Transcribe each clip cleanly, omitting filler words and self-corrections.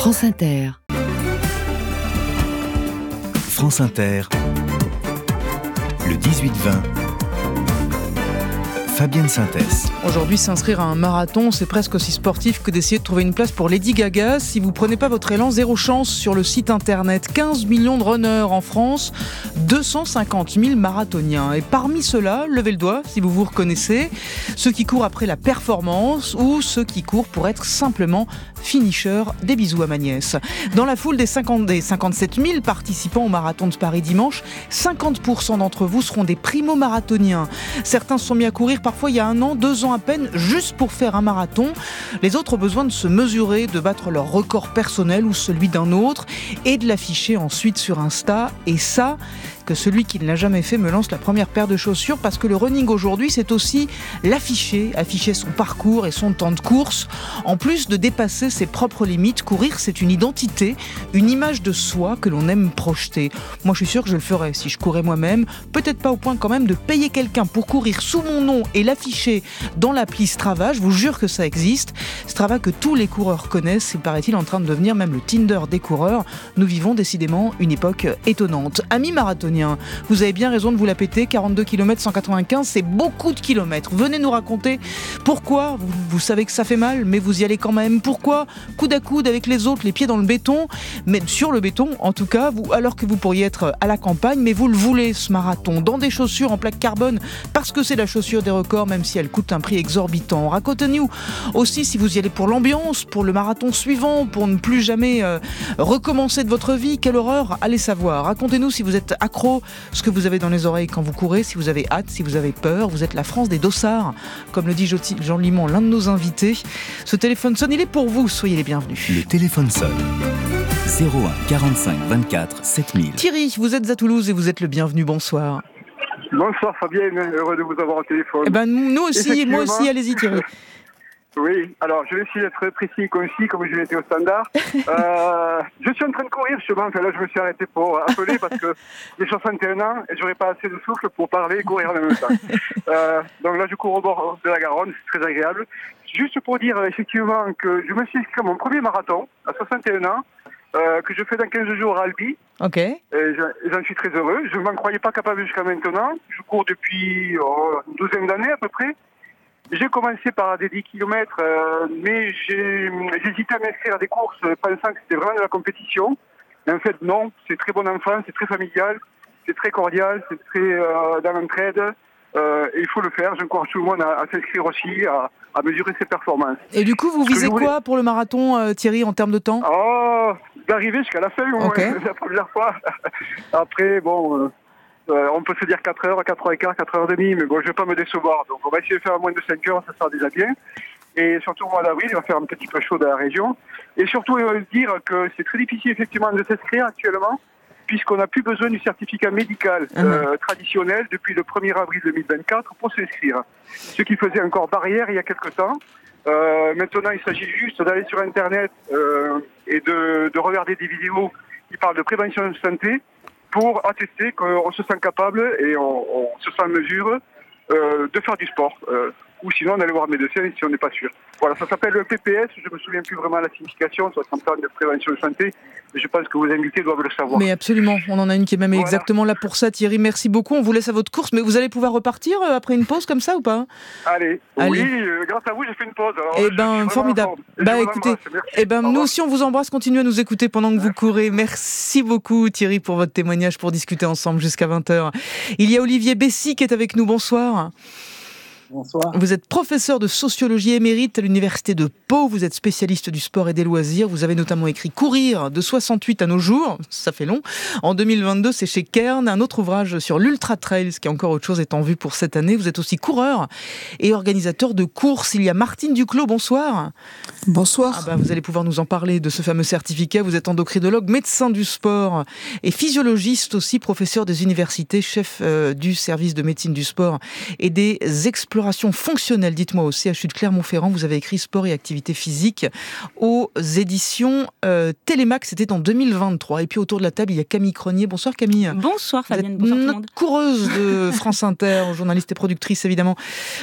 France Inter. France Inter, le 18-20, Fabienne Synthès. Aujourd'hui, s'inscrire à un marathon, c'est presque aussi sportif que d'essayer de trouver une place pour Lady Gaga. Si vous prenez pas votre élan, zéro chance sur le site internet. 15 millions de runners en France, 250 000 marathoniens. Et parmi ceux-là, levez le doigt si vous vous reconnaissez, ceux qui courent après la performance ou ceux qui courent pour être simplement finisher. Des bisous à ma nièce. Dans la foule des 57 000 participants au marathon de Paris dimanche, 50% d'entre vous seront des primo-marathoniens. Certains se sont mis à courir parfois il y a 1 an, 2 ans à peine, juste pour faire un marathon. Les autres ont besoin de se mesurer, de battre leur record personnel ou celui d'un autre et de l'afficher ensuite sur Insta. Et ça, que celui qui ne l'a jamais fait me lance la première paire de chaussures, parce que le running aujourd'hui, c'est aussi afficher son parcours et son temps de course. En plus de dépasser ses propres limites, courir, c'est une identité, une image de soi que l'on aime projeter. Moi, je suis sûre que je le ferais si je courais moi-même. Peut-être pas au point quand même de payer quelqu'un pour courir sous mon nom et l'afficher dans l'appli Strava. Je vous jure que ça existe. Strava que tous les coureurs connaissent, c'est paraît-il en train de devenir même le Tinder des coureurs. Nous vivons décidément une époque étonnante. Amis marathoniens, vous avez bien raison de vous la péter. 42 km 195, c'est beaucoup de kilomètres. Venez nous raconter pourquoi. Vous savez que ça fait mal, mais vous y allez quand même. Pourquoi coude à coude avec les autres, les pieds dans le béton, mais sur le béton en tout cas, alors que vous pourriez être à la campagne, mais vous le voulez ce marathon, dans des chaussures en plaque carbone, parce que c'est la chaussure des records, même si elle coûte un prix exorbitant. Racontez-nous aussi si vous y allez pour l'ambiance, pour le marathon suivant, pour ne plus jamais recommencer de votre vie. Quelle horreur, allez savoir. Racontez-nous si vous êtes accro, ce que vous avez dans les oreilles quand vous courez, si vous avez hâte, si vous avez peur. Vous êtes la France des dossards, comme le dit Jean Limon, l'un de nos invités. Ce téléphone sonne, il est pour vous, soyez les bienvenus. Le téléphone sonne. 01 45 24 7000. Thierry, vous êtes à Toulouse et vous êtes le bienvenu, bonsoir. Bonsoir Fabienne, heureux de vous avoir au téléphone. Eh ben, nous aussi, moi aussi, allez-y Thierry. Oui, alors je vais essayer d'être précis et concis comme je l'étais au standard. Je suis en train de courir justement, enfin là je me suis arrêté pour appeler parce que j'ai 61 ans et j'aurais pas assez de souffle pour parler et courir en même temps. Donc là je cours au bord de la Garonne, c'est très agréable. Juste pour dire effectivement que je me suis inscrit à mon premier marathon à 61 ans, que je fais dans 15 jours à Albi. Ok. Et j'en suis très heureux. Je ne m'en croyais pas capable jusqu'à maintenant. Je cours depuis une douzaine d'années à peu près. J'ai commencé par des 10 km, mais j'hésitais à m'inscrire à des courses pensant que c'était vraiment de la compétition. Et en fait, non, c'est très bon enfant, c'est très familial, c'est très cordial, c'est très dans l'entraide. Et il faut le faire. J'encourage tout le monde à s'inscrire aussi, à mesurer ses performances. Et du coup, vous visez quoi pour le marathon, Thierry, en termes de temps ? D'arriver jusqu'à la fin, okay. La première fois. Après, bon... on peut se dire 4 heures, 4h15, 4h30, mais bon, je vais pas me décevoir. Donc, on va essayer de faire à moins de 5 heures, ça sera déjà bien. Et surtout, au mois d'avril, il va faire un petit peu chaud dans la région. Et surtout, dire que c'est très difficile, effectivement, de s'inscrire actuellement, puisqu'on n'a plus besoin du certificat médical traditionnel depuis le 1er avril 2024 pour s'inscrire. Ce qui faisait encore barrière il y a quelques temps. Maintenant, il s'agit juste d'aller sur Internet et de regarder des vidéos qui parlent de prévention de santé, pour attester qu'on se sent capable et on se sent en mesure de faire du sport. Ou sinon d'aller voir un médecin si on n'est pas sûr. Voilà, ça s'appelle le PPS, je me souviens plus vraiment la signification, 60 ans de prévention de santé, mais je pense que vos invités doivent le savoir. Mais absolument, on en a une qui est même exactement là pour ça, Thierry, merci beaucoup, on vous laisse à votre course, mais vous allez pouvoir repartir après une pause comme ça ou pas ? Allez. Oui, grâce à vous j'ai fait une pause. Alors, eh ben, formidable. Écoutez, nous aussi on vous embrasse, continuez à nous écouter pendant que vous courez. Merci beaucoup Thierry pour votre témoignage, pour discuter ensemble jusqu'à 20h. Il y a Olivier Bessy qui est avec nous, bonsoir. Bonsoir. Vous êtes professeur de sociologie émérite à l'université de Pau, vous êtes spécialiste du sport et des loisirs, vous avez notamment écrit Courir de 68 à nos jours, ça fait long. En 2022, c'est chez Kern, un autre ouvrage sur l'Ultra Trail, ce qui est encore autre chose est en vue pour cette année. Vous êtes aussi coureur et organisateur de courses. Il y a Martine Duclos, bonsoir. Bonsoir. Vous allez pouvoir nous en parler de ce fameux certificat. Vous êtes endocrinologue, médecin du sport et physiologiste aussi, professeur des universités, chef du service de médecine du sport et des explorations d'amélioration fonctionnelle, dites-moi, au CHU de Clermont-Ferrand. Vous avez écrit Sport et activité physique aux éditions Télémac. C'était en 2023. Et puis autour de la table, il y a Camille Cronier. Bonsoir Camille. Bonsoir Fabienne, bonsoir tout le monde. Notre coureuse de France Inter, journaliste et productrice évidemment.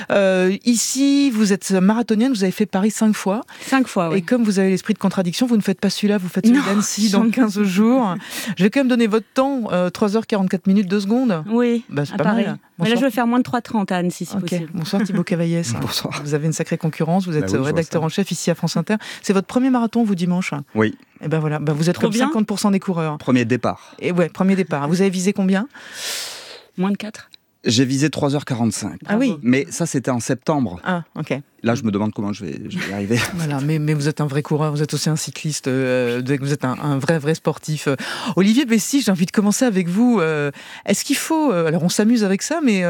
Ici, vous êtes marathonienne, vous avez fait Paris 5 fois. 5 fois, oui. Et comme vous avez l'esprit de contradiction, vous ne faites pas celui-là, vous faites celui d'Annecy dans 15 jours. Je vais quand même donner votre temps, 3h44 minutes, 2 secondes. Oui, c'est à pas Paris. mal. Mais là, je vais faire moins de 3h30 à Annecy, si possible. Bonsoir Thibaut Cavaillès. Bonsoir. Vous avez une sacrée concurrence, vous êtes rédacteur en chef ici à France Inter. C'est votre premier marathon, vous, dimanche ? Oui. Et ben voilà, vous êtes comme 50% des coureurs. Premier départ. Et ouais, premier départ. Vous avez visé combien ? Moins de 4. J'ai visé 3h45. Ah oui. Mais ça, c'était en septembre. Ah, ok. Là, je me demande comment je vais y arriver. Voilà, mais vous êtes un vrai coureur, vous êtes aussi un cycliste, vous êtes un vrai sportif. Olivier Bessy, j'ai envie de commencer avec vous. Est-ce qu'il faut... alors, on s'amuse avec ça, mais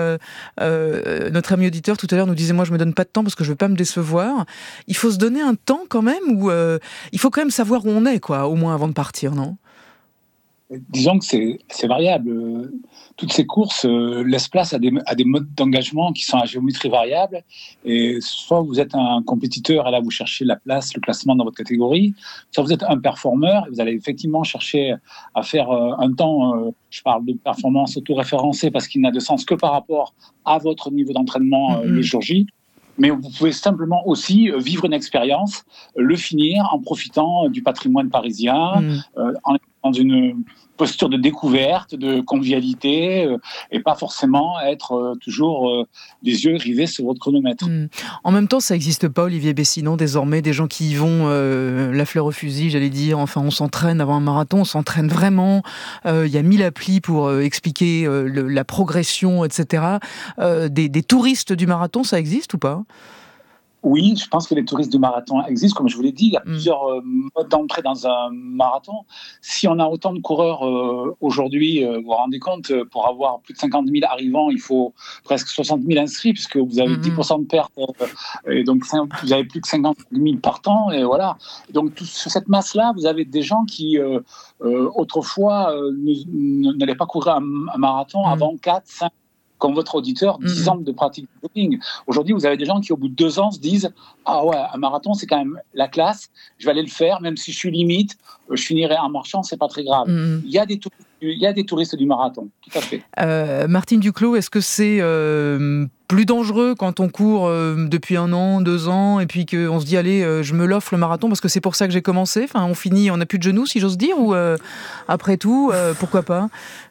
notre ami auditeur, tout à l'heure, nous disait, moi, je me donne pas de temps parce que je veux pas me décevoir. Il faut se donner un temps, quand même, où il faut quand même savoir où on est, quoi, au moins avant de partir, non ? Disons que c'est variable. Toutes ces courses laissent place à des modes d'engagement qui sont à géométrie variable. Et soit vous êtes un compétiteur et là vous cherchez la place, le classement dans votre catégorie, soit vous êtes un performeur et vous allez effectivement chercher à faire un temps, je parle de performance auto-référencée parce qu'il n'a de sens que par rapport à votre niveau d'entraînement le jour J. Mais vous pouvez simplement aussi vivre une expérience, le finir en profitant du patrimoine parisien, dans une posture de découverte, de convivialité, et pas forcément être toujours les yeux rivés sur votre chronomètre. En même temps, ça n'existe pas, Olivier Bessy, non, désormais, des gens qui y vont la fleur au fusil, j'allais dire. Enfin, on s'entraîne avant un marathon, on s'entraîne vraiment. Il y a 1000 applis pour expliquer la progression, etc. Des touristes du marathon, ça existe ou pas ? Oui, je pense que les touristes du marathon existent. Comme je vous l'ai dit, il y a plusieurs modes d'entrée dans un marathon. Si on a autant de coureurs aujourd'hui, vous vous rendez compte, pour avoir plus de 50 000 arrivants, il faut presque 60 000 inscrits, puisque vous avez 10% de pertes, et donc vous avez plus que 50 000 partants, et voilà. Donc sur cette masse-là, vous avez des gens qui, autrefois, n'allaient pas courir un marathon avant 4, 5, comme votre auditeur, 10 ans de pratique de jogging. Aujourd'hui, vous avez des gens qui, au bout de 2 ans, se disent « Ah ouais, un marathon, c'est quand même la classe, je vais aller le faire, même si je suis limite, je finirai en marchant, c'est pas très grave. » Il y a des touristes du marathon, tout à fait. Martine Duclos, est-ce que c'est plus dangereux quand on court depuis 1 an, 2 ans, et puis qu'on se dit « Allez, je me l'offre le marathon, parce que c'est pour ça que j'ai commencé ». Enfin, on finit, on n'a plus de genoux, si j'ose dire, ou après tout, pourquoi pas ?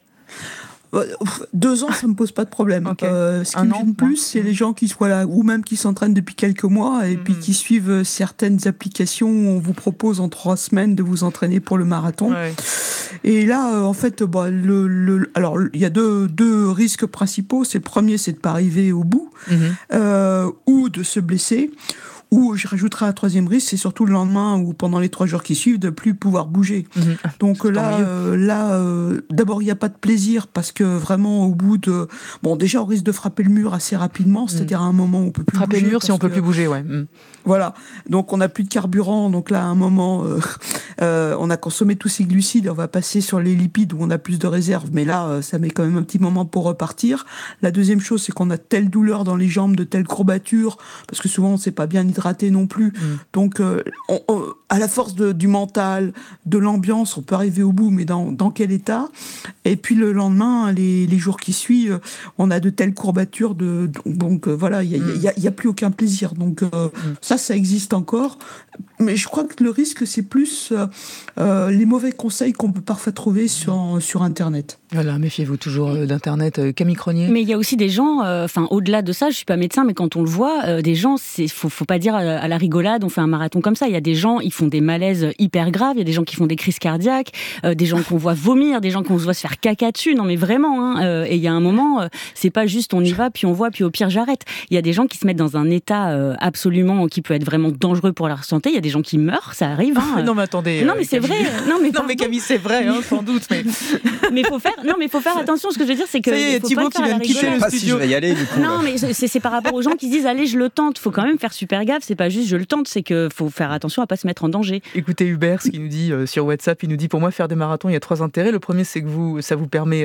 2 ans, ça me pose pas de problème. Okay. Ce qui me gêne plus, c'est les gens qui soient là, ou même qui s'entraînent depuis quelques mois et puis qui suivent certaines applications où on vous propose en 3 semaines de vous entraîner pour le marathon. Ouais. Et là, en fait, alors il y a deux risques principaux. C'est le premier, c'est de pas arriver au bout, ou de se blesser. Ou je rajouterai un 3e risque, c'est surtout le lendemain ou pendant les 3 jours qui suivent de plus pouvoir bouger. Donc là, d'abord il n'y a pas de plaisir parce que vraiment au bout de, déjà on risque de frapper le mur assez rapidement, c'est-à-dire à un moment où on peut plus frapper bouger. Le mur si on peut plus bouger, ouais. Voilà, donc on n'a plus de carburant, donc là à un moment on a consommé tous ces glucides, on va passer sur les lipides où on a plus de réserves, mais là ça met quand même un petit moment pour repartir. La deuxième chose, c'est qu'on a telle douleur dans les jambes, de telles courbatures, parce que souvent on ne s'est pas bien hydraté non plus. Donc à la force du mental, de l'ambiance, on peut arriver au bout, mais dans quel état? Et puis le lendemain, les jours qui suivent, on a de telles courbatures, donc voilà, il y a plus aucun plaisir. Donc ça existe encore, mais je crois que le risque, c'est plus les mauvais conseils qu'on peut parfois trouver sur Internet. Voilà, méfiez-vous toujours d'Internet. Camille Cronier. Mais il y a aussi des gens, au-delà de ça, je suis pas médecin, mais quand on le voit, des gens, faut pas dire à la rigolade, on fait un marathon comme ça. Il y a des gens, ils font des malaises hyper graves, il y a des gens qui font des crises cardiaques, des gens qu'on voit vomir, des gens qu'on voit se faire caca dessus. Non mais vraiment, et il y a un moment, c'est pas juste on y va, puis on voit, puis au pire j'arrête. Il y a des gens qui se mettent dans un état absolument qui peut être vraiment dangereux pour leur santé. Il y a des gens qui meurent, ça arrive. Non mais attendez. Non mais c'est vrai. Non mais Camille, c'est vrai, sans doute. Mais faut faire. Non, mais il faut faire attention. Ce que je veux dire, c'est que. Ça y est, il y a Thibaut qui vient de quitter le pas si je studio. vais y aller du coup. Non, mais c'est par rapport aux gens qui disent allez, je le tente. Faut quand même faire super gaffe. C'est pas juste je le tente, c'est que faut faire attention à pas se mettre en danger. Écoutez Hubert, ce qu'il nous dit sur WhatsApp, il nous dit pour moi faire des marathons, il y a 3 intérêts. Le premier, c'est que ça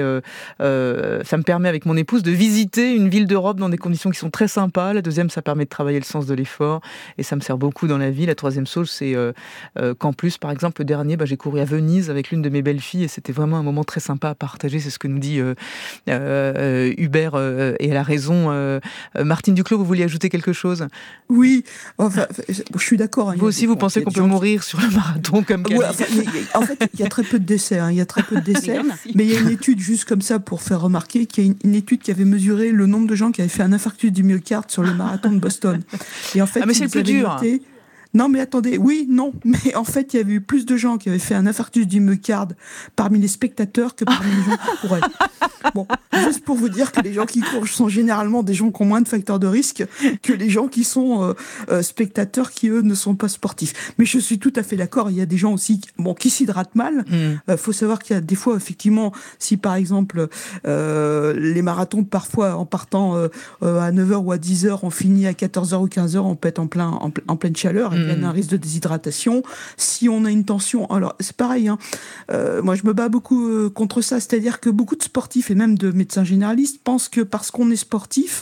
me permet avec mon épouse de visiter une ville d'Europe dans des conditions qui sont très sympas. La deuxième, ça permet de travailler le sens de l'effort et ça me sert beaucoup dans la vie. La troisième chose, c'est qu'en plus, par exemple, le dernier, j'ai couru à Venise avec l'une de mes belles-filles et c'était vraiment un moment très sympa à partager. C'est ce que nous dit Hubert et elle a raison. Martine Duclos, vous vouliez ajouter quelque chose? Oui, enfin, je suis d'accord. Vous aussi, vous pensez qu'on peut mourir sur le marathon comme Camille? En fait, il y a très peu de décès. Il y a très peu de décès. Mais il y a une étude, juste comme ça, pour faire remarquer, qu'il y a une étude qui avait mesuré le nombre de gens qui avaient fait un infarctus du myocarde sur le marathon de Boston. Et en fait, mais c'est le plus dur. Non, mais attendez, oui, non, mais en fait, il y avait eu plus de gens qui avaient fait un infarctus du myocarde parmi les spectateurs que parmi les gens qui couraient. Bon, juste pour vous dire que les gens qui courent sont généralement des gens qui ont moins de facteurs de risque que les gens qui sont spectateurs qui, eux, ne sont pas sportifs. Mais je suis tout à fait d'accord, il y a des gens aussi qui s'hydratent mal. Faut savoir qu'il y a des fois, effectivement, si par exemple, les marathons, parfois, en partant à 9h ou à 10h, on finit à 14h ou 15h, on peut être en pleine chaleur. Il y a un risque de déshydratation. Si on a une tension, alors c'est pareil. Moi, je me bats beaucoup contre ça. C'est-à-dire que beaucoup de sportifs et même de médecins généralistes pensent que parce qu'on est sportif,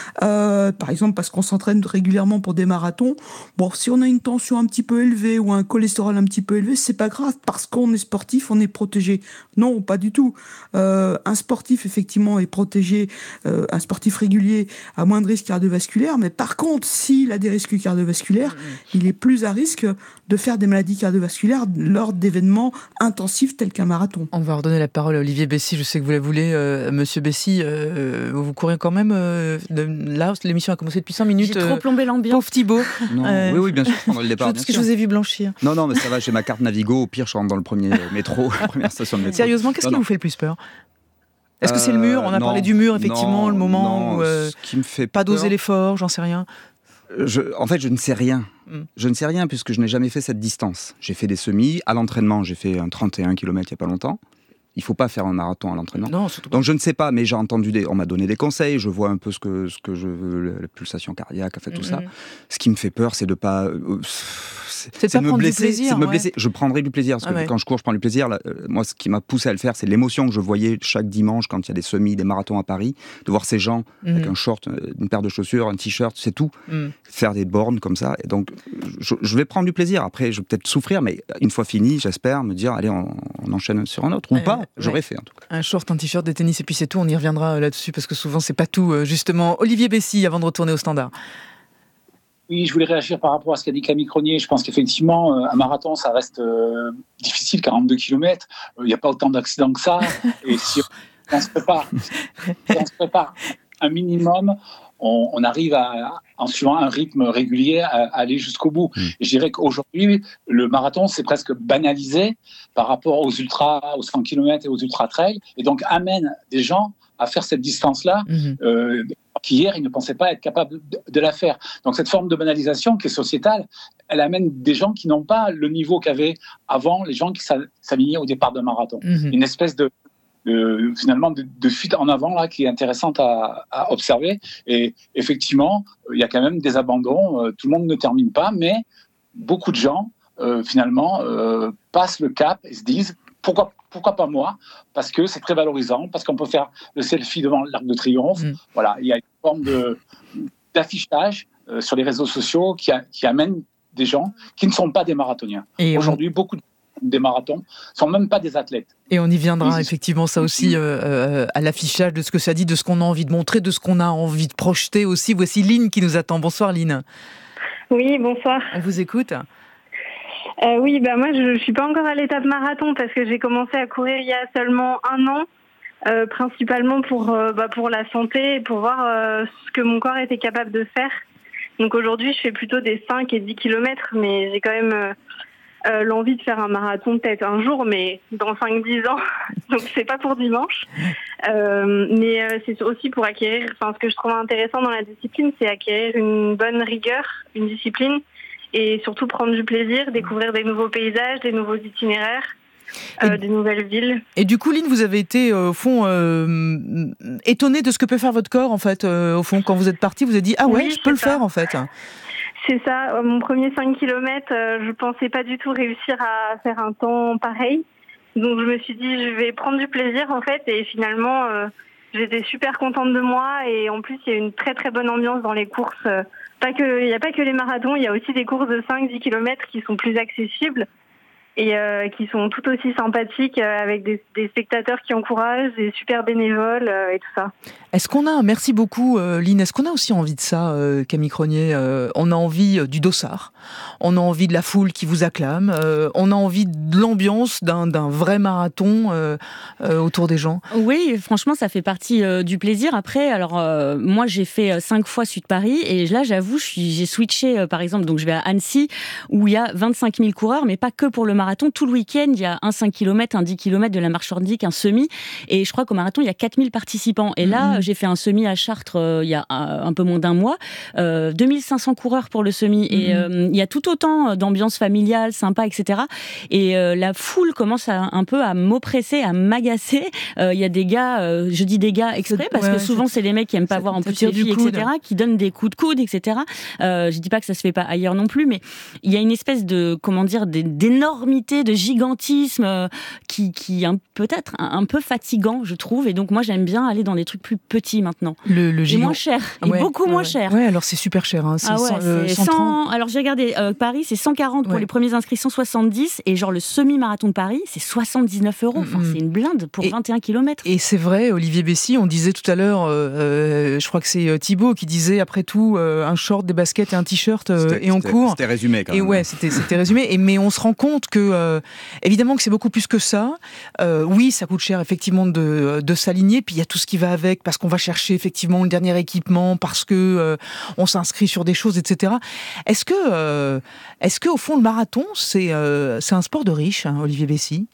par exemple parce qu'on s'entraîne régulièrement pour des marathons, si on a une tension un petit peu élevée ou un cholestérol un petit peu élevé, c'est pas grave. Parce qu'on est sportif, on est protégé. Non, pas du tout. Un sportif, effectivement, est protégé. Un sportif régulier a moins de risques cardiovasculaires. Mais par contre, s'il a des risques cardiovasculaires, il est plus à risque de faire des maladies cardiovasculaires lors d'événements intensifs tels qu'un marathon. On va redonner la parole à Olivier Bessy, je sais que vous la voulez. Monsieur Bessy, vous courez quand même là, l'émission a commencé depuis 5 minutes. J'ai trop plombé l'ambiance. Pauvre Thibaut. Non, oui, bien sûr, je prendrai le départ. Parce que je vous ai vu blanchir. Non, mais ça va, j'ai ma carte Navigo. Au pire, je rentre dans le premier métro, la première station de métro. Sérieusement, qu'est-ce qui vous fait le plus peur? Est-ce que c'est le mur? On a parlé du mur, effectivement, le moment où ce qui me fait pas peur, doser l'effort, j'en sais rien. En fait, je ne sais rien. Je ne sais rien puisque je n'ai jamais fait cette distance. J'ai fait des semis. À l'entraînement, j'ai fait un 31 km il n'y a pas longtemps. Il ne faut pas faire un marathon à l'entraînement. Non, surtout pas. Donc je ne sais pas, mais j'ai entendu on m'a donné des conseils, je vois un peu ce que je veux, la pulsation cardiaque, en fait, tout ça. Ce qui me fait peur, c'est de pas... c'est de me blesser, c'est de me blesser. Je prendrai du plaisir, parce que quand je cours, je prends du plaisir. Là, moi, ce qui m'a poussé à le faire, c'est l'émotion que je voyais chaque dimanche quand il y a des semis, des marathons à Paris, de voir ces gens avec un short, une paire de chaussures, un t-shirt, c'est tout, faire des bornes comme ça. Et donc, je vais prendre du plaisir. Après, je vais peut-être souffrir, mais une fois fini, j'espère me dire, allez, on enchaîne sur un autre, ou pas. J'aurais fait, en tout cas. Un short, un t-shirt, des tennis, et puis c'est tout. On y reviendra là-dessus, parce que souvent, c'est pas tout, justement. Olivier Bessy, avant de retourner au standard. Oui, je voulais réagir par rapport à ce qu'a dit Camille Cronier. Je pense qu'effectivement, un marathon, ça reste difficile, 42 km. Il n'y a pas autant d'accidents que ça. Et si on se prépare un minimum, on arrive en suivant un rythme régulier à aller jusqu'au bout. Et je dirais qu'aujourd'hui, le marathon, c'est presque banalisé par rapport aux 100 km et aux ultra-trails, et donc amène des gens à faire cette distance-là qu'hier, ils ne pensaient pas être capables de la faire. Donc cette forme de banalisation qui est sociétale, elle amène des gens qui n'ont pas le niveau qu'avaient avant les gens qui s'alignaient au départ d'un marathon. Une espèce de fuite en avant là, qui est intéressante à observer. Et effectivement, il y a quand même des abandons. Tout le monde ne termine pas, mais beaucoup de gens, finalement, passent le cap et se disent pourquoi pas moi? Parce que c'est très valorisant, parce qu'on peut faire le selfie devant l'Arc de Triomphe. Voilà, il y a une forme d'affichage sur les réseaux sociaux qui amène des gens qui ne sont pas des marathoniens. Et aujourd'hui, beaucoup des marathons sont même pas des athlètes. Et on y viendra effectivement, ça aussi, à l'affichage de ce que ça dit, de ce qu'on a envie de montrer, de ce qu'on a envie de projeter aussi. Voici Lynn qui nous attend. Bonsoir Lynn. Oui, bonsoir. On vous écoute. Oui, moi je suis pas encore à l'étape marathon parce que j'ai commencé à courir il y a seulement 1 an, principalement pour la santé et pour voir ce que mon corps était capable de faire. Donc aujourd'hui je fais plutôt des 5 et 10 km, mais j'ai quand même l'envie de faire un marathon peut-être un jour, mais dans 5-10 ans, donc c'est pas pour dimanche. Mais c'est aussi pour acquérir, ce que je trouve intéressant dans la discipline, c'est acquérir une bonne rigueur, une discipline, et surtout prendre du plaisir, découvrir des nouveaux paysages, des nouveaux itinéraires. des nouvelles villes. Et du coup, Lynn, vous avez été, au fond, étonnée de ce que peut faire votre corps, en fait. Au fond, quand vous êtes partie, vous avez dit « Ah ouais, je peux le faire, en fait ». C'est ça. Mon premier 5 km, je pensais pas du tout réussir à faire un temps pareil. Donc, je me suis dit, je vais prendre du plaisir, en fait. Et finalement, j'étais super contente de moi. Et en plus, il y a une très, très bonne ambiance dans les courses. Il n'y a pas que les marathons, il y a aussi des courses de 5-10 km qui sont plus accessibles. Et qui sont tout aussi sympathiques, avec des spectateurs qui encouragent, des super bénévoles et tout ça. Est-ce qu'on a, merci beaucoup Lynn, est-ce qu'on a aussi envie de ça, Camille Cronier? On a envie du dossard, on a envie de la foule qui vous acclame, on a envie de l'ambiance d'un vrai marathon autour des gens? Oui, franchement, ça fait partie du plaisir. Après, alors moi j'ai fait 5 fois Sud-Paris et là j'avoue, j'ai switché par exemple, donc je vais à Annecy où il y a 25 000 coureurs, mais pas que pour le marathon. Tout le week-end, il y a un 5 km, un 10 km de la marche nordique, un semi. Et je crois qu'au marathon, il y a 4000 participants. Et là, j'ai fait un semi à Chartres il y a un peu moins d'un mois. 2500 coureurs pour le semi. Et il y a tout autant d'ambiance familiale, sympa, etc. Et la foule commence un peu à m'oppresser, à m'agacer. Il y a des gars, je dis des gars exprès, parce que souvent, c'est les mecs qui aiment pas voir en plus les filles, etc., qui donnent des coups de coude, etc. Je dis pas que ça se fait pas ailleurs non plus, mais il y a une espèce de, comment dire, d'énormité, de gigantisme qui peut-être un peu fatigant, je trouve. Et donc moi j'aime bien aller dans des trucs plus petits maintenant. Et moins cher, beaucoup moins cher. Ouais, alors c'est super cher. Hein. C'est 100. Alors j'ai regardé Paris, c'est 140 pour les premiers inscrits, 170, et genre le semi-marathon de Paris, c'est 79 €. Enfin, c'est une blinde pour 21 km. Et c'est vrai, Olivier Bessy, on disait tout à l'heure, je crois que c'est Thibaut qui disait après tout un short, des baskets et un t-shirt et on court. C'était résumé quand même. Et ouais, c'était résumé. Mais on se rend compte que évidemment que c'est beaucoup plus que ça. Oui, ça coûte cher effectivement de s'aligner, puis il y a tout ce qui va avec, parce qu'on va chercher effectivement le dernier équipement, parce que on s'inscrit sur des choses, etc. Est-ce que au fond le marathon c'est un sport de riches, hein, Olivier Bessy?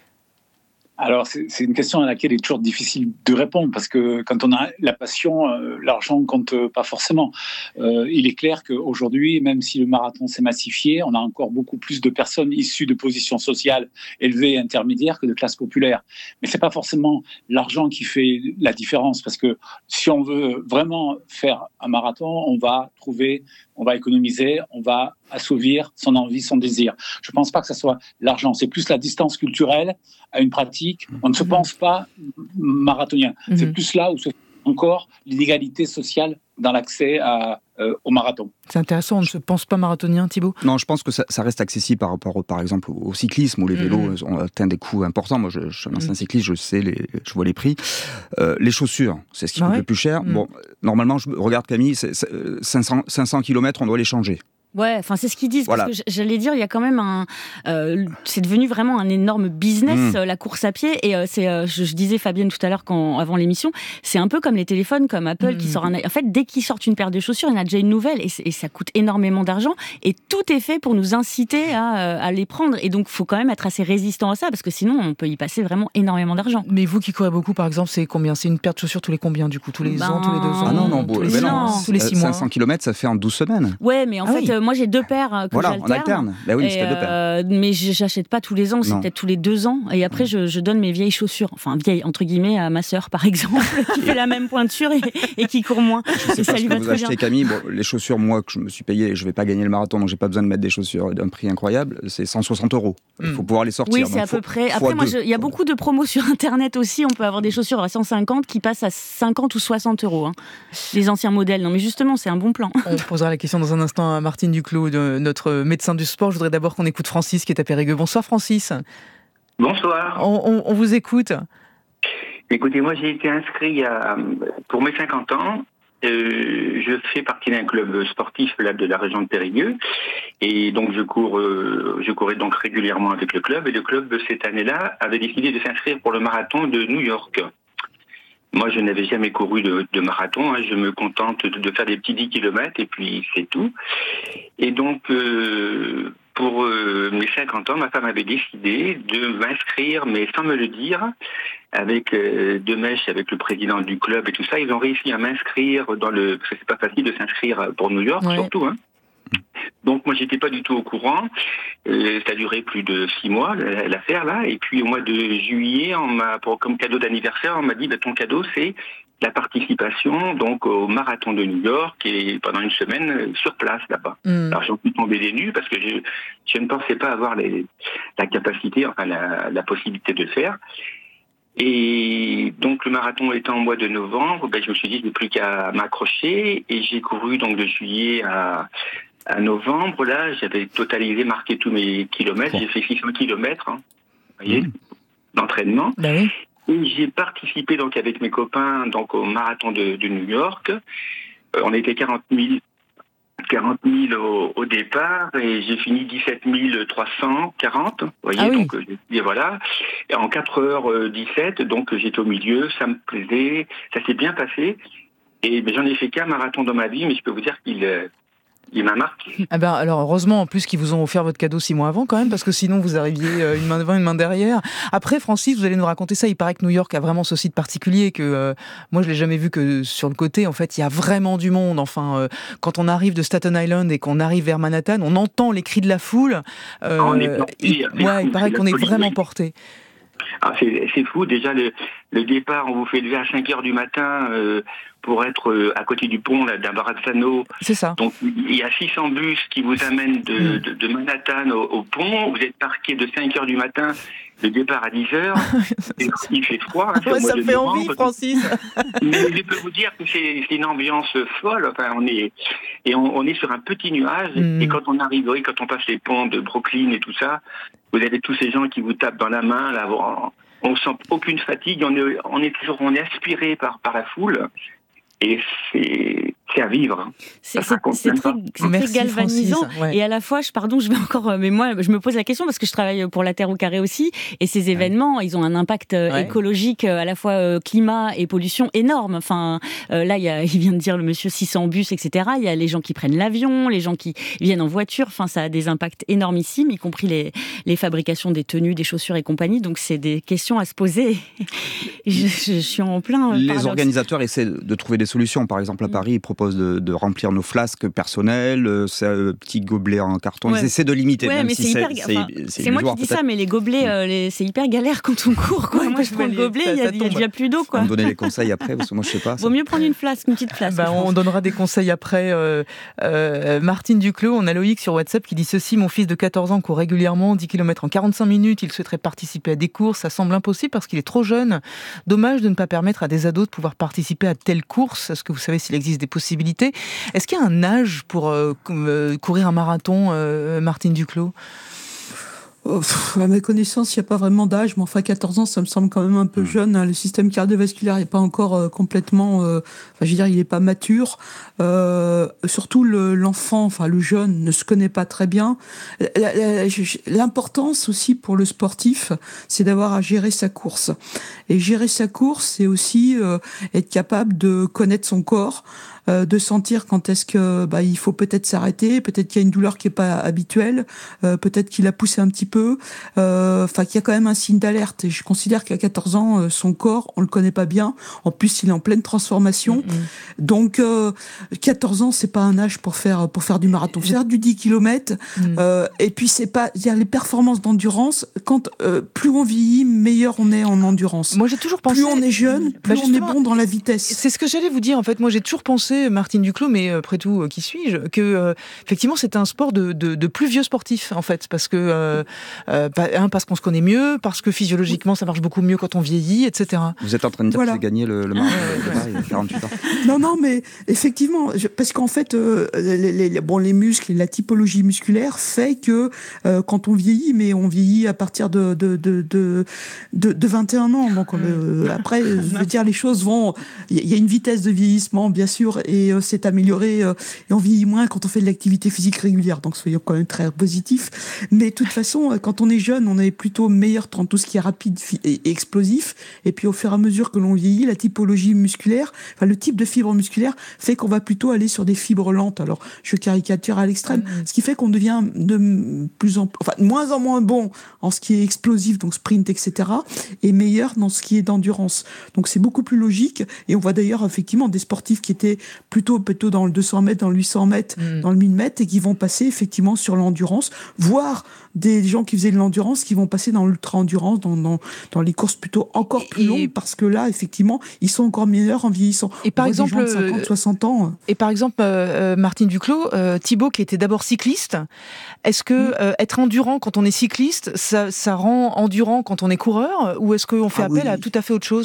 Alors, c'est une question à laquelle il est toujours difficile de répondre, parce que quand on a la passion, l'argent ne compte pas forcément. Il est clair qu'aujourd'hui, même si le marathon s'est massifié, on a encore beaucoup plus de personnes issues de positions sociales élevées et intermédiaires que de classes populaires. Mais ce n'est pas forcément l'argent qui fait la différence, parce que si on veut vraiment faire un marathon, on va économiser, on va assouvir son envie, son désir. Je ne pense pas que ce soit l'argent, c'est plus la distance culturelle à une pratique. On ne se pense pas marathonien. C'est plus là où se fait encore l'inégalité sociale dans l'accès au marathon. C'est intéressant, on ne se pense pas marathonien, Thibaut? Non, je pense que ça reste accessible par rapport, par exemple, au cyclisme, où les vélos ont atteint des coûts importants. Moi, je suis un ancien cycliste, je vois les prix. Les chaussures, c'est ce qui coûte le plus cher. Bon, normalement, je regarde Camille, 500 km, on doit les changer. Ouais, enfin c'est ce qu'ils disent, parce que j'allais dire, il y a quand même c'est devenu vraiment un énorme business, la course à pied, et je disais Fabienne tout à l'heure avant l'émission, c'est un peu comme les téléphones, comme Apple qui sort en fait, dès qu'ils sortent une paire de chaussures, il y en a déjà une nouvelle, et ça coûte énormément d'argent, et tout est fait pour nous inciter à les prendre, et donc il faut quand même être assez résistant à ça, parce que sinon on peut y passer vraiment énormément d'argent. Mais vous qui courez beaucoup, par exemple, c'est combien? C'est une paire de chaussures tous les combien, du coup? Tous les ans, tous les 2 ans? Ah non, tous les 6 mois. 500 km, ça fait en 12 semaines. Ouais, mais en fait, moi j'ai 2 paires que j'alterne. On alterne. Ben oui, c'est 2 paires. Mais j'achète pas tous les ans, c'est peut-être tous les 2 ans. Et après, je donne mes vieilles chaussures, enfin vieilles entre guillemets, à ma sœur par exemple, qui fait la même pointure et qui court moins. Je sais pas ce que vous achetez, Camille. Bon, les chaussures, moi, que je me suis payé, je vais pas gagner le marathon, donc j'ai pas besoin de mettre des chaussures d'un prix incroyable. C'est 160 €. Il faut pouvoir les sortir. Oui, c'est à peu près. Après, moi, il y a beaucoup de promos sur Internet aussi. On peut avoir des chaussures à 150 qui passent à 50 ou 60 €. Hein. Les anciens modèles. Non, mais justement, c'est un bon plan. On posera la question dans un instant à Martine Duclos, notre médecin du sport. Je voudrais d'abord qu'on écoute Francis qui est à Périgueux. Bonsoir Francis. Bonsoir. On vous écoute. Écoutez, moi j'ai été inscrit pour mes 50 ans. Je fais partie d'un club sportif là, de la région de Périgueux, et donc je courais donc régulièrement avec le club, et le club cette année-là avait décidé de s'inscrire pour le marathon de New York. Moi, je n'avais jamais couru de marathon. Je me contente de faire des petits 10 km et puis c'est tout. Et donc, pour mes 50 ans, ma femme avait décidé de m'inscrire, mais sans me le dire, avec 2 mèches, avec le président du club et tout ça. Ils ont réussi à m'inscrire parce que c'est pas facile de s'inscrire pour New York, surtout. Donc moi j'étais pas du tout au courant. Ça a duré plus de 6 mois l'affaire là. Et puis au mois de juillet, comme cadeau d'anniversaire, on m'a dit ton cadeau c'est la participation donc au marathon de New York et pendant une semaine sur place là-bas. Alors j'en suis tombé des nues parce que je ne pensais pas avoir la capacité, enfin la possibilité de le faire. Et donc le marathon étant au mois de novembre, je me suis dit, je n'ai plus qu'à m'accrocher. Et j'ai couru donc de juillet à novembre. Là, j'avais marqué tous mes kilomètres. J'ai fait 600 kilomètres, vous voyez, d'entraînement. Oui. Et j'ai participé donc avec mes copains donc au marathon de New York. On était 40 000 au départ et j'ai fini 17 340, vous voyez, donc et voilà. Et en 4h17, donc j'étais au milieu, ça me plaisait, ça s'est bien passé. Et j'en ai fait qu'un marathon dans ma vie, mais je peux vous dire qu'il m'a marqué. Alors heureusement en plus qu'ils vous ont offert votre cadeau 6 mois avant quand même, parce que sinon vous arriviez une main devant, une main derrière. Après Francis, vous allez nous raconter ça, il paraît que New York a vraiment ce site particulier que moi je l'ai jamais vu que sur le côté, en fait il y a vraiment du monde. Enfin quand on arrive de Staten Island et qu'on arrive vers Manhattan, on entend les cris de la foule. Il paraît qu'on est vraiment porté. Ah, c'est fou, déjà le départ, on vous fait lever à 5h du matin pour être à côté du pont là, d'Ambarazzano. C'est ça. Donc il y a 600 bus qui vous amènent de Manhattan au pont, vous êtes parqué de 5h du matin, le départ à 10h, il fait froid. Ça me fait envie, Francis. Mais je peux vous dire que c'est une ambiance folle, enfin on est sur un petit nuage, et quand on arrive, quand on passe les ponts de Brooklyn et tout ça, vous avez tous ces gens qui vous tapent dans la main, là, on sent aucune fatigue, on est aspiré par la foule, et c'est à vivre. C'est très galvanisant. Francis, et à la fois, mais moi, je me pose la question parce que je travaille pour La Terre au Carré aussi, et ces événements, ils ont un impact écologique, à la fois climat et pollution énorme. Enfin, là, il vient de dire le monsieur 600 bus, etc. Il y a les gens qui prennent l'avion, les gens qui viennent en voiture. Enfin, ça a des impacts énormissimes, y compris les fabrications des tenues, des chaussures et compagnie. Donc, c'est des questions à se poser. je suis en plein. Les organisateurs essaient de trouver des solutions. Par exemple, à Paris, ils proposent de remplir nos flasques personnels, petits gobelets en carton. Ils essaient de limiter, même si c'est moi qui dis ça, mais les gobelets, c'est hyper galère quand on court. Moi, je prends le gobelet, il y a déjà plus d'eau. On me donnait les conseils après, parce que moi, je sais pas. Vaut mieux prendre une petite flasque. On donnera des conseils après. Martine Duclos, on a Loïc sur WhatsApp qui dit ceci: mon fils de 14 ans court régulièrement 10 km en 45 minutes. Il souhaiterait participer à des courses. Ça semble impossible parce qu'il est trop jeune. Dommage de ne pas permettre à des ados de pouvoir participer à telle course. Est-ce que vous savez s'il existe des possibilités? Est-ce qu'il y a un âge pour courir un marathon, Martine Duclos? À ma connaissance, il n'y a pas vraiment d'âge, mais enfin 14 ans, ça me semble quand même un peu jeune. Le système cardiovasculaire n'est pas encore complètement, il n'est pas mature. Surtout l'enfant, le jeune, ne se connaît pas très bien. L'importance aussi pour le sportif, c'est d'avoir à gérer sa course. Et gérer sa course, c'est aussi être capable de connaître son corps, de sentir quand est-ce que il faut peut-être s'arrêter, peut-être qu'il y a une douleur qui est pas habituelle, peut-être qu'il a poussé un petit peu, qu'il y a quand même un signe d'alerte. Et je considère qu'à 14 ans, son corps, on le connaît pas bien. En plus, il est en pleine transformation. Donc 14 ans, c'est pas un âge pour faire du marathon. Faire du 10 km, et puis c'est pas, les performances d'endurance, quand plus on vieillit, meilleur on est en endurance. Moi, j'ai toujours pensé, plus on est jeune, plus on est bon dans la vitesse. C'est ce que j'allais vous dire, en fait. Moi, j'ai toujours pensé, Martine Duclos, mais après tout, qui suis-je, que effectivement, c'est un sport de plus vieux sportifs, en fait, parce que parce qu'on se connaît mieux, parce que physiologiquement, ça marche beaucoup mieux quand on vieillit, etc. Vous êtes en train de dire que c'est gagné le marathon il y a 48 ans. Non, mais effectivement, parce qu'en fait, les muscles et la typologie musculaire fait que quand on vieillit, mais on vieillit à partir de 21 ans. Donc après, je veux dire, les choses vont. Il y a une vitesse de vieillissement, bien sûr, et c'est amélioré. Et on vieillit moins quand on fait de l'activité physique régulière. Donc soyons quand même très positifs. Mais de toute façon, quand on est jeune, on est plutôt meilleur dans tout ce qui est rapide et explosif. Et puis au fur et à mesure que l'on vieillit, la typologie musculaire, le type de fibre musculaire fait qu'on va plutôt aller sur des fibres lentes. Alors je caricature à l'extrême, ce qui fait qu'on devient de moins en moins bon en ce qui est explosif, donc sprint, etc., et meilleur dans ce qui est d'endurance. Donc c'est beaucoup plus logique, et on voit d'ailleurs effectivement des sportifs qui étaient plutôt dans le 200 mètres, dans le 800 mètres, dans le 1000 mètres, et qui vont passer effectivement sur l'endurance, voire des gens qui faisaient de l'endurance qui vont passer dans l'ultra-endurance, dans les courses plutôt encore plus longues, parce que là, effectivement, ils sont encore meilleurs en vieillissant. Et par exemple, 50, 60 ans. Et par exemple, Martine Duclos, Thibaut qui était d'abord cycliste, est-ce que être endurant quand on est cycliste, ça rend endurant quand on est coureur, ou est-ce qu'on fait appel à tout à fait autre chose ?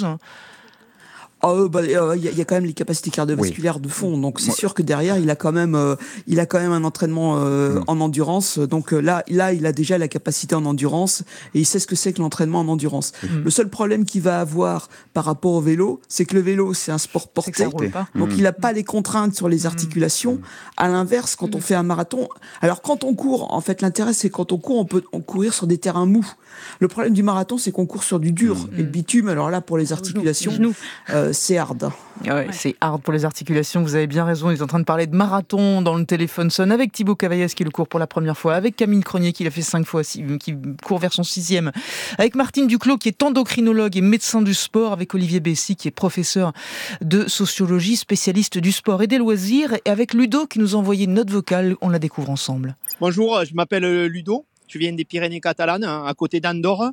Il y a quand même les capacités cardiovasculaires de fond, donc c'est sûr que derrière il a quand même un entraînement en endurance, donc là il a déjà la capacité en endurance et il sait ce que c'est que l'entraînement en endurance. Le seul problème qu'il va avoir par rapport au vélo, c'est que le vélo c'est un sport porté, donc il n'a pas les contraintes sur les articulations. À l'inverse, quand on fait un marathon, alors quand on court, en fait l'intérêt c'est quand on court, on peut courir sur des terrains mous. Le problème du marathon c'est qu'on court sur du dur et le bitume, alors là pour les articulations c'est hard. Ouais, c'est hard pour les articulations, vous avez bien raison. Ils sont en train de parler de marathon dans le téléphone sonne avec Thibaut Cavaillès qui le court pour la première fois, avec Camille Cronier qui l'a fait 5 fois, qui court vers son 6e, avec Martine Duclos qui est endocrinologue et médecin du sport, avec Olivier Bessy qui est professeur de sociologie, spécialiste du sport et des loisirs, et avec Ludo qui nous a envoyé une note vocale. On la découvre ensemble. Bonjour, je m'appelle Ludo, je viens des Pyrénées catalanes, à côté d'Andorre.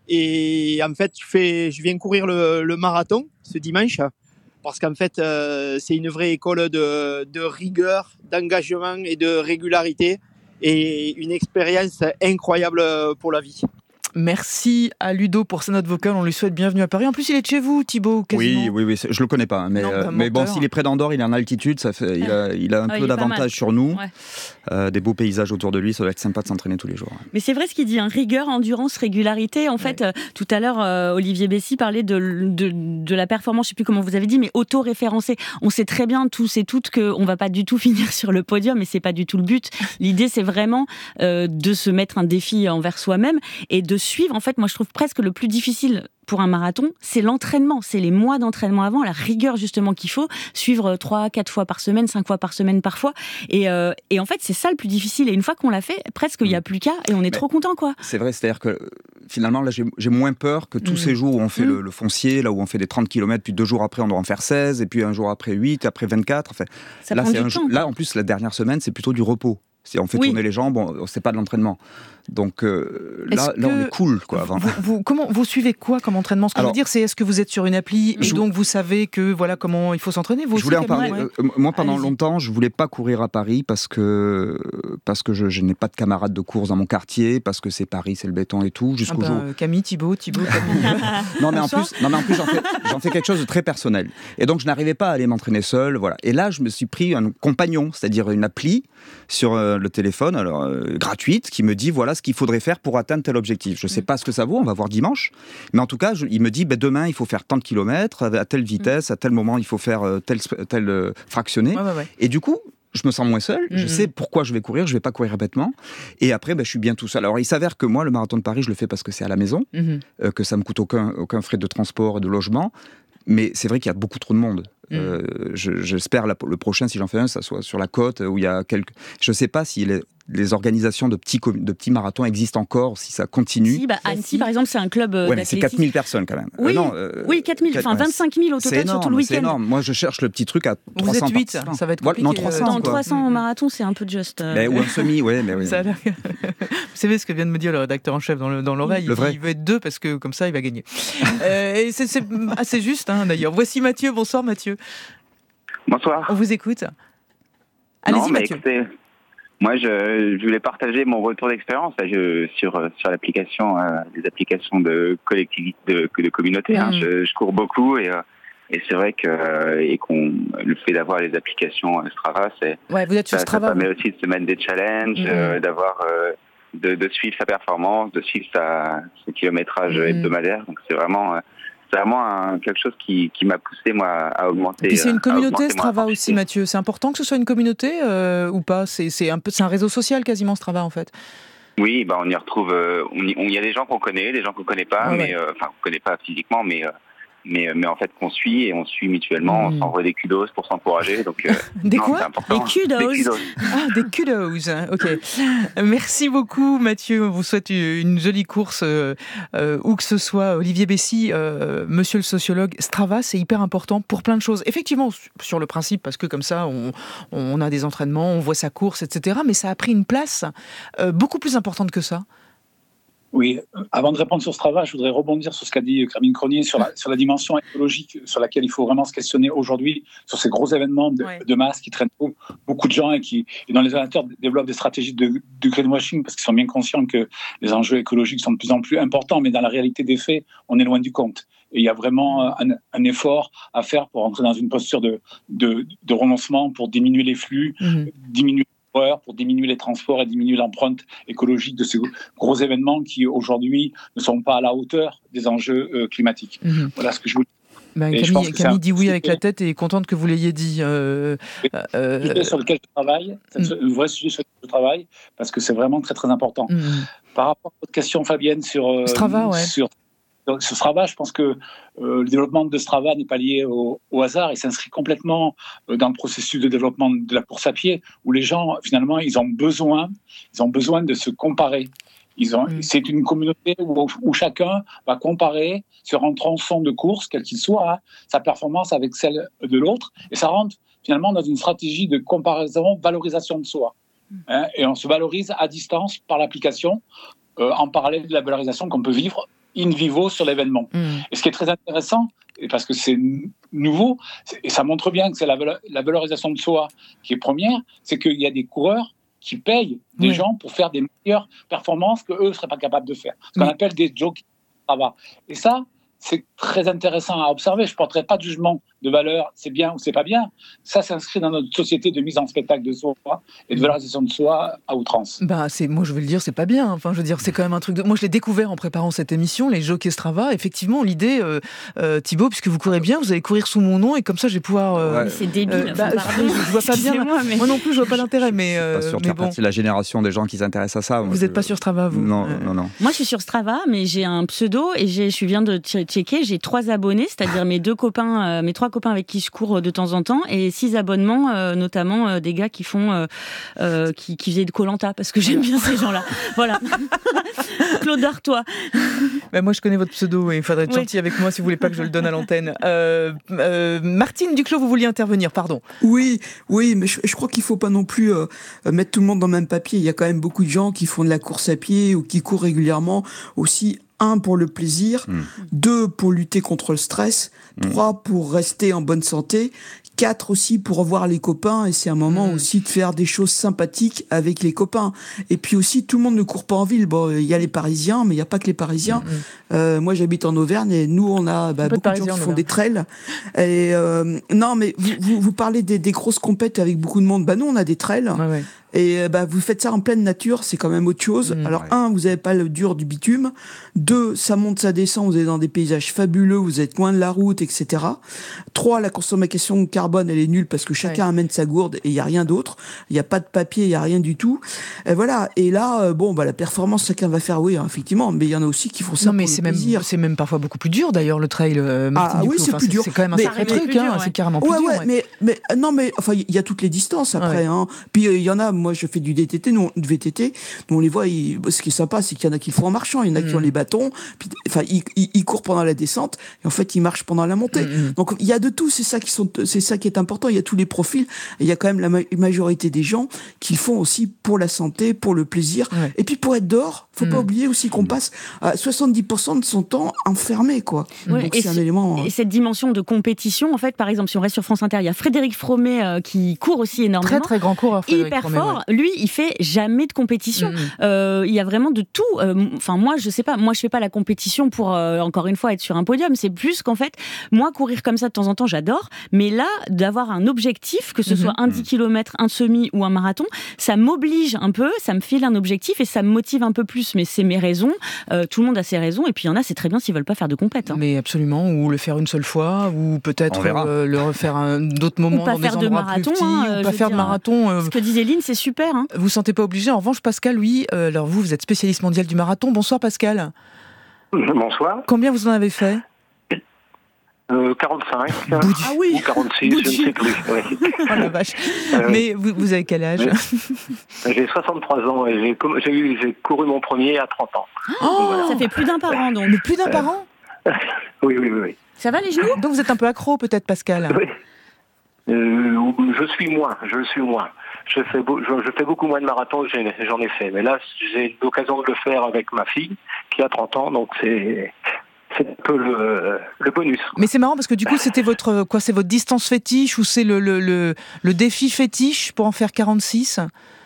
Et en fait, je viens courir le marathon ce dimanche parce qu'en fait, c'est une vraie école de rigueur, d'engagement et de régularité et une expérience incroyable pour la vie. Merci à Ludo pour sa note vocale, on lui souhaite bienvenue à Paris. En plus, il est de chez vous, Thibaut, quasiment. Oui, je le connais pas, mais bon, s'il est près d'Andorre, il est en altitude, il a un peu d'avantage sur nous. Ouais. Des beaux paysages autour de lui, ça doit être sympa de s'entraîner tous les jours. Mais c'est vrai ce qu'il dit, rigueur, endurance, régularité. En fait, tout à l'heure, Olivier Bessy parlait de la performance, je ne sais plus comment vous avez dit, mais auto-référencée. On sait très bien tous et toutes qu'on ne va pas du tout finir sur le podium, et ce n'est pas du tout le but. L'idée, c'est vraiment de se mettre un défi envers soi-même et de suivre. En fait, moi, je trouve presque le plus difficile pour un marathon, c'est l'entraînement, c'est les mois d'entraînement avant, la rigueur justement qu'il faut, suivre 3-4 fois par semaine, 5 fois par semaine parfois, et en fait c'est ça le plus difficile, et une fois qu'on l'a fait, presque il n'y a plus qu'à, et on est trop content quoi. C'est vrai, c'est-à-dire que finalement là j'ai moins peur que tous ces jours où on fait le foncier, là où on fait des 30 km, puis 2 jours après on doit en faire 16, et puis un jour après 8, après 24, enfin, ça prend du temps. Là en plus la dernière semaine c'est plutôt du repos. On fait tourner les jambes, c'est pas de l'entraînement. Donc là, on est cool. Quoi, avant. Vous suivez quoi comme entraînement ? Ce que je veux dire, c'est est-ce que vous êtes sur une appli et donc vous savez que voilà comment il faut s'entraîner ? Je voulais en parler. Moi, pendant longtemps, je voulais pas courir à Paris parce que je n'ai pas de camarades de course dans mon quartier, parce que c'est Paris, c'est le béton et tout. Jusqu'au jour. Camille, Thibaut, Camille. non, mais en plus, j'en fais quelque chose de très personnel. Et donc, je n'arrivais pas à aller m'entraîner seul. Voilà. Et là, je me suis pris un compagnon, c'est-à-dire une appli sur le téléphone, gratuite, qui me dit voilà ce qu'il faudrait faire pour atteindre tel objectif. Je ne sais pas ce que ça vaut, on va voir dimanche. Mais en tout cas, il me dit demain, il faut faire tant de kilomètres, à telle vitesse, à tel moment, il faut faire tel fractionné. Ouais. Et du coup, je me sens moins seul, je sais pourquoi je vais courir, je ne vais pas courir bêtement. Et après, je suis bien tout seul. Alors, il s'avère que moi, le marathon de Paris, je le fais parce que c'est à la maison, que ça ne me coûte aucun frais de transport et de logement. Mais c'est vrai qu'il y a beaucoup trop de monde. J'espère le prochain, si j'en fais un, ça soit sur la côte où il y a quelques. Je ne sais pas si les organisations de petits marathons existent encore, si ça continue. Si, Annecy, par exemple, c'est un club mais c'est 4000 personnes quand même. Oui, 4000, enfin 25 000 au total sur tout le week-end. C'est énorme. Moi, je cherche le petit truc à 300. Vous êtes 8, ça va être compliqué. Non, 300. Dans 300 marathons, c'est un peu juste. Ou un semi, oui. Ça a l'air... Vous savez ce que vient de me dire le rédacteur en chef dans l'oreille, il veut être 2 parce que comme ça, il va gagner. Et c'est assez juste, d'ailleurs. Voici Mathieu. Bonsoir, Mathieu. Bonsoir. On vous écoute. Allez-y, Mathieu. Écoutez, moi, je voulais partager mon retour d'expérience sur l'application, les applications de collectivité, de communauté. Je cours beaucoup et c'est vrai que le fait d'avoir les applications Strava, vous êtes sur Strava, ça permet aussi de se mettre des challenges, d'avoir de suivre sa performance, de suivre son kilométrage hebdomadaire. Donc c'est vraiment quelque chose qui m'a poussé moi à augmenter. Et c'est une communauté Strava aussi, Mathieu. C'est important que ce soit une communauté ou pas ? C'est un réseau social quasiment Strava en fait. Oui, on y retrouve. Il y a des gens qu'on connaît, des gens qu'on connaît pas, mais qu'on connaît pas physiquement, mais mais en fait qu'on suit et on suit mutuellement, on s'envoie des kudos pour s'encourager. Donc, des quoi? Des kudos. Ah, des kudos, ok. Merci beaucoup Mathieu, on vous souhaite une jolie course où que ce soit. Olivier Bessy, monsieur le sociologue, Strava c'est hyper important pour plein de choses. Effectivement, sur le principe, parce que comme ça on a des entraînements, on voit sa course, etc. Mais ça a pris une place beaucoup plus importante que ça. Oui, avant de répondre sur Strava, je voudrais rebondir sur ce qu'a dit Carmine Cronier, sur la dimension écologique sur laquelle il faut vraiment se questionner aujourd'hui, sur ces gros événements de masse qui traînent beaucoup de gens et dont les organisateurs développent des stratégies de greenwashing parce qu'ils sont bien conscients que les enjeux écologiques sont de plus en plus importants, mais dans la réalité des faits, on est loin du compte. Et il y a vraiment un effort à faire pour entrer dans une posture de renoncement, pour diminuer les flux, diminuer pour diminuer les transports et diminuer l'empreinte écologique de ces gros événements qui aujourd'hui ne sont pas à la hauteur des enjeux climatiques. Voilà ce que je voulais dire. Camille dit oui avec la tête et est contente que vous l'ayez dit. Sujet sur lequel je travaille, c'est un vrai sujet sur lequel je travaille, parce que c'est vraiment très très important. Par rapport à votre question, Fabienne, sur Strava, sur Strava, je pense que le développement de Strava n'est pas lié au hasard. Il s'inscrit complètement dans le processus de développement de la course à pied, où les gens, finalement, ils ont besoin de se comparer. C'est une communauté où chacun va comparer sur un tronçon de course, quel qu'il soit, sa performance avec celle de l'autre. Et ça rentre finalement dans une stratégie de comparaison, valorisation de soi. Et on se valorise à distance par l'application, en parallèle de la valorisation qu'on peut vivre in vivo sur l'événement. Et ce qui est très intéressant, parce que c'est nouveau, et ça montre bien que c'est la valorisation de soi qui est première, c'est qu'il y a des coureurs qui payent des gens pour faire des meilleures performances qu'eux ne seraient pas capables de faire. Ce qu'on appelle des jockeys. Et ça, c'est très intéressant à observer. Je ne porterai pas de jugement de valeur, c'est bien ou c'est pas bien. Ça s'inscrit dans notre société de mise en spectacle de soi et de valorisation de soi à outrance. Moi, je vais le dire, c'est pas bien. Enfin, je veux dire, c'est quand même un truc de... Moi, je l'ai découvert en préparant cette émission, les jockeys Strava. Effectivement, l'idée, Thibaut, puisque vous courez bien, vous allez courir sous mon nom et comme ça, je vais pouvoir... Mais c'est débile. Je vois pas bien. Moi non plus, je vois pas l'intérêt. Mais pas sûr de faire partie de la génération des gens qui s'intéressent à ça. Vous n'êtes pas sur Strava, vous? Non. Moi, je suis sur Strava, mais j'ai un pseudo et je viens de checker. J'ai 3 abonnés, c'est-à-dire mes 3 copains avec qui je cours de temps en temps, et 6 abonnements, notamment des gars qui font qui faisaient de Koh-Lanta, parce que j'aime bien ces gens-là. Voilà. Claude Dartois. Moi, je connais votre pseudo et il faudrait être gentil avec moi si vous voulez pas que je le donne à l'antenne. Martine Duclos, vous vouliez intervenir, pardon. Oui, mais je crois qu'il faut pas non plus mettre tout le monde dans le même papier. Il y a quand même beaucoup de gens qui font de la course à pied ou qui courent régulièrement aussi. 1 pour le plaisir, 2 pour lutter contre le stress, 3 pour rester en bonne santé, 4 aussi pour revoir les copains, et c'est un moment aussi de faire des choses sympathiques avec les copains. Et puis aussi, tout le monde ne court pas en ville. Bon, il y a les Parisiens, mais il n'y a pas que les Parisiens. Moi, j'habite en Auvergne et nous, on a beaucoup de gens qui font des trails. Et non, mais vous parlez des grosses compètes avec beaucoup de monde. Nous, on a des trails. Ouais. Et vous faites ça en pleine nature, c'est quand même autre chose. Alors 1, vous n'avez pas le dur du bitume. 2, ça monte, ça descend, vous êtes dans des paysages fabuleux, vous êtes loin de la route, etc. 3, la consommation de carbone, elle est nulle parce que chacun amène sa gourde et il n'y a rien d'autre. Il n'y a pas de papier, il n'y a rien du tout. Et voilà. Et là, la performance, chacun va faire, effectivement. Mais il y en a aussi qui font ça pour le plaisir. C'est même parfois beaucoup plus dur d'ailleurs, le trail. C'est plus dur. C'est quand même un sacré truc, c'est carrément plus dur. Mais il y a toutes les distances après. Puis il y en a, moi je fais du VTT, nous on les voit, ce qui est sympa, c'est qu'il y en a qui le font en marchant, il y en a qui ont les bâtons, puis, ils courent pendant la descente, et en fait ils marchent pendant la montée. Donc il y a de tout, c'est ça qui est important, il y a tous les profils, et il y a quand même la majorité des gens qui le font aussi pour la santé, pour le plaisir, et puis pour être dehors, faut pas oublier aussi qu'on passe à 70% de son temps enfermé, quoi. Donc c'est un élément... Et cette dimension de compétition, en fait, par exemple, si on reste sur France Inter, il y a Frédéric Fromet qui court aussi énormément. Très très grand coureur, Frédéric Hyper Fromet, fort. Lui, il fait jamais de compétition. Il y a vraiment de tout. Moi, je sais pas. Moi, je fais pas la compétition pour encore une fois être sur un podium. C'est plus qu'en fait, moi, courir comme ça de temps en temps, j'adore. Mais là, d'avoir un objectif, que ce soit un 10 km, un semi ou un marathon, ça m'oblige un peu, ça me file un objectif et ça me motive un peu plus. Mais c'est mes raisons. Tout le monde a ses raisons. Et puis il y en a, c'est très bien s'ils veulent pas faire de compète. Mais absolument, ou le faire une seule fois, ou peut-être le refaire à d'autres moments, ou pas dans faire des endroits de marathon, plus petits, ou pas faire de marathon. Ce que disait Lynn, c'est super. Vous sentez pas obligé. En revanche, Pascal, oui. Alors vous êtes spécialiste mondial du marathon. Bonsoir Pascal. Bonsoir. Combien vous en avez fait? 45 Ah oui. ou 46, Boudy. je ne sais plus. Ouais. Oh la vache. Mais vous avez quel âge? J'ai 63 ans et j'ai couru mon premier à 30 ans. Ça fait plus d'un par an, donc. Mais plus d'un par an? Oui. Ça va les genoux? Donc vous êtes un peu accro peut-être, Pascal? Oui. Je suis moins. Je fais beaucoup moins de marathons que j'en ai fait. Mais là, j'ai l'occasion de le faire avec ma fille qui a 30 ans, donc c'est un peu le bonus. Mais c'est marrant parce que du coup, c'était c'est votre distance fétiche ou c'est le défi fétiche pour en faire 46?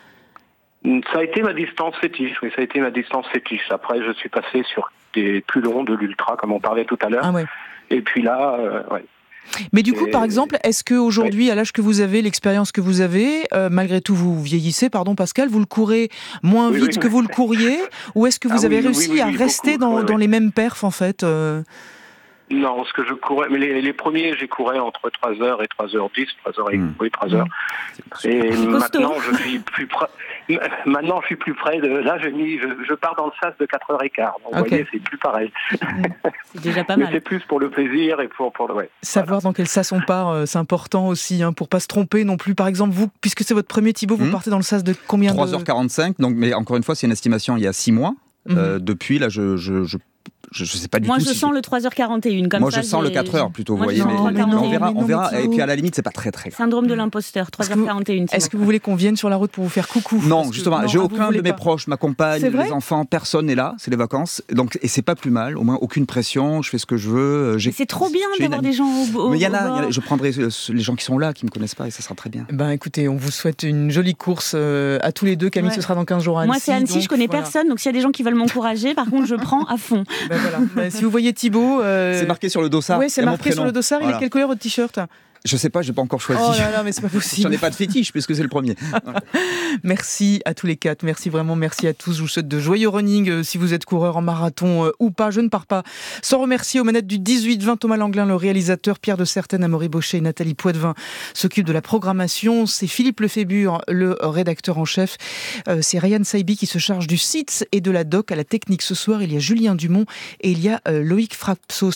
Ça a été ma distance fétiche, oui, ça a été ma distance fétiche. Après, je suis passé sur des plus longs, de l'ultra, comme on parlait tout à l'heure. Ah ouais. Et puis là, ouais. Mais du coup, par exemple, est-ce qu'aujourd'hui, à l'âge que vous avez, l'expérience que vous avez, malgré tout, vous vieillissez, pardon Pascal, vous le courez moins vite que vous le couriez, ou est-ce que vous avez réussi à rester dans les mêmes perfs, en fait Non, ce que je courais, mais les premiers, j'ai couru entre 3h et 3h10, 3h. Et maintenant, je suis plus près. Maintenant, je suis plus près de. Là, je pars dans le sas de 4h15. Donc, vous voyez, c'est plus pareil. C'est déjà pas mal. Mais c'est plus pour le plaisir et pour le. Ouais. Savoir dans quel sas on part, c'est important aussi, pour pas se tromper non plus. Par exemple, vous, puisque c'est votre premier Thibaut, vous partez dans le sas de combien 3h45. Donc, mais encore une fois, c'est une estimation il y a 6 mois. Depuis, là, je sais pas du tout. Moi, je sens le 3h41. Comme moi, ça, je sens le 4h plutôt, vous voyez. Mais on verra. Et puis, à la limite, c'est pas très grave. Syndrome de l'imposteur, 3h41. Est-ce que vous voulez qu'on vienne sur la route pour vous faire coucou? Non, justement, j'ai aucun de mes proches, ma compagne, les enfants, personne n'est là, c'est les vacances. Donc, et c'est pas plus mal, au moins aucune pression, je fais ce que je veux. C'est trop bien d'avoir des gens au Mais il y en a, je prendrai les gens qui sont là, qui me connaissent pas, et ça sera très bien. Ben écoutez, on vous souhaite une jolie course à tous les deux. Camille, ce sera dans 15 jours à Annecy. Moi, c'est Annecy, je connais personne, donc s'il y a des gens qui veulent m'encourager, par contre, je prends à fond. Ben voilà. Si vous voyez Thibaut... C'est marqué sur le dossard. Oui, c'est marqué sur le dossard. Voilà. Il est quelle couleur votre t-shirt? Je sais pas, j'ai pas encore choisi. Oh là là, mais c'est pas possible. J'en ai pas de fétiche puisque c'est le premier. Merci à tous les quatre. Merci vraiment, merci à tous. Je vous souhaite de joyeux running si vous êtes coureur en marathon ou pas. Je ne pars pas sans remercier aux manettes du 18-20 Thomas Langlin, le réalisateur, Pierre de Certaine, Amaury Baucher et Nathalie Poitvin s'occupent de la programmation. C'est Philippe Lefébure, le rédacteur en chef. C'est Ryan Saibi qui se charge du site et de la doc. À la technique ce soir, il y a Julien Dumont et il y a Loïc Frapsos.